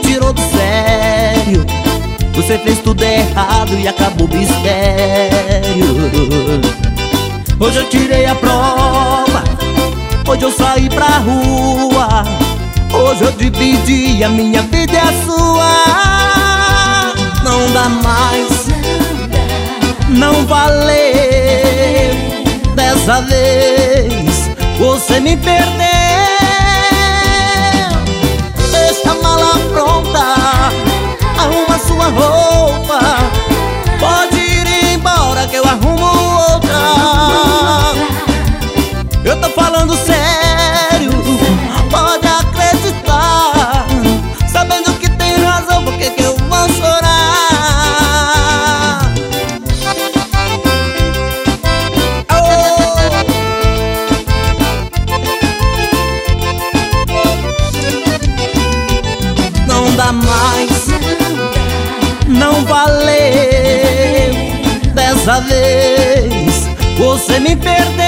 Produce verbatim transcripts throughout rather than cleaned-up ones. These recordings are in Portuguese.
tirou do sério. Você fez tudo errado e acabou o mistério. Hoje eu tirei a prova, hoje eu saí pra rua, hoje eu dividi a minha vida e a sua. Não dá mais, não valeu. Dessa vez você me perdeu. Deixa a mala pronta, arruma sua roupa, pode ir embora que eu arrumo outra. Eu tô falando sério, pode acreditar. Sabendo que tem razão, por que que eu vou chorar? Oh! Não dá mais, não valeu. Dessa vez você me perdeu.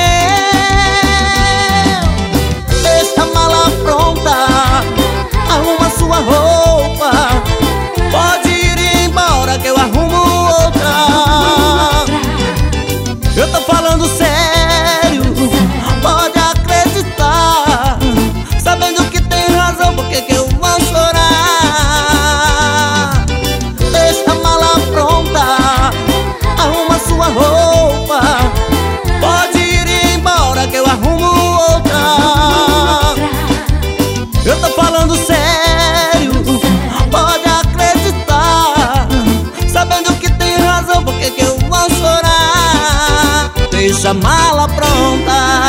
Deixa a mala pronta, arruma sua roupa, pode ir embora que eu arrumo outra. Eu tô falando sério, pode acreditar. Sabendo que tem razão, por que que eu vou chorar? Sua roupa, pode ir embora que eu arrumo outra. Eu tô falando sério, pode acreditar. Sabendo que tem razão, por que que eu vou chorar? Deixa a mala pronta,